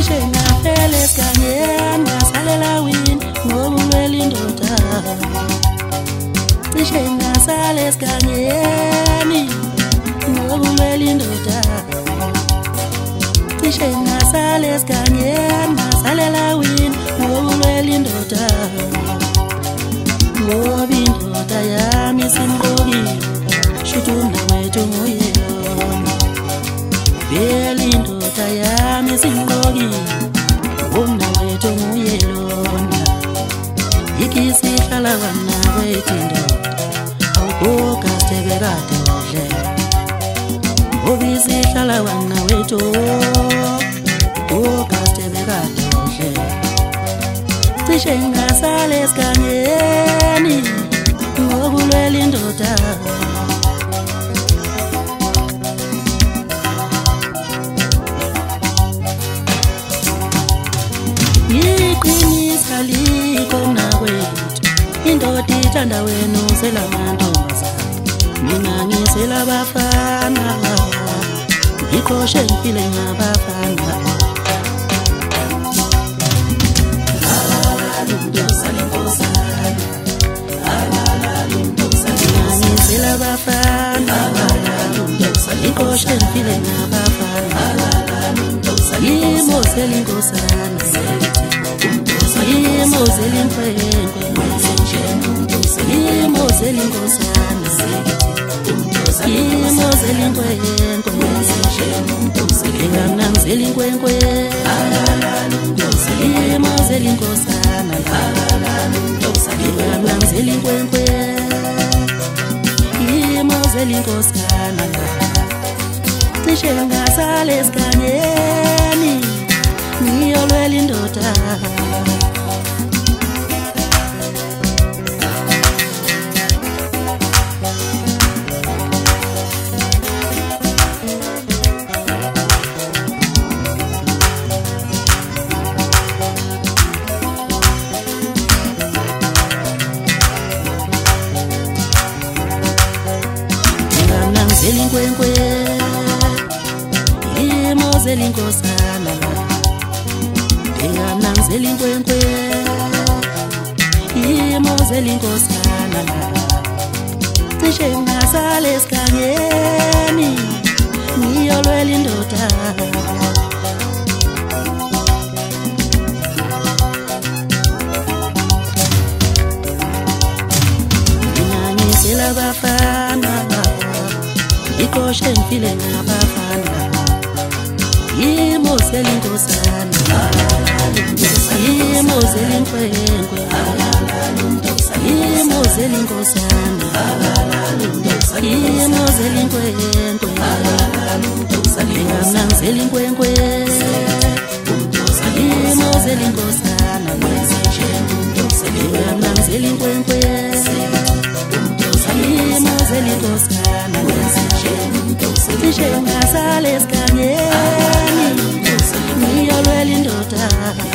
cishe ngafela esigangeni ngasalela wini ngobulwela indoda cishe ngasala esigangeni ngobulwela indoda cishe ngasala esigangeni ngasalela wini ngobulwela indoda ngoba indoda yami simqokile shuthi umnawethu nguyelona vele indoda yami simqokile umnawethu nguyelona ikisihlala kwanakwethu indoda awukukastebekade odle ngoba isihlala kwanawethu ukastebekade odle cishe ngasala esigangeni ngobulwela indoda iqinisa liko mnakwethu indoda ithanda wena usela mantombazana mina ngisela abafana ngiqoshe ngifile ngabafana abafana iqoshe ngifile ngabafana imozela inkosana imozela imfenkwe imozela inkosana imozela inkwenkwe ingamnamzela inkwenkwe imozela inkosana ingamnamzela inkwenkwe imozela inkosana cishe ngasala esigangeni ngiyolwela indoda ingamnamzela inkwenkwe imozela inkosana ingamnamzela inkwenkwe imozela inkosana cishe ngasala esigangeni ngiyolwela indoda nginangisela abafana iqoshe ngifile ngabafana imozela inkosana imozela inkwenkwe imozela inkosana imozela inkwenkwe ingamnamzela inkwenkwe imozela inkosana ingamnamzela inkwenkwe imozela inkosana cishe ngasala esigangeni ngiyolwela indoda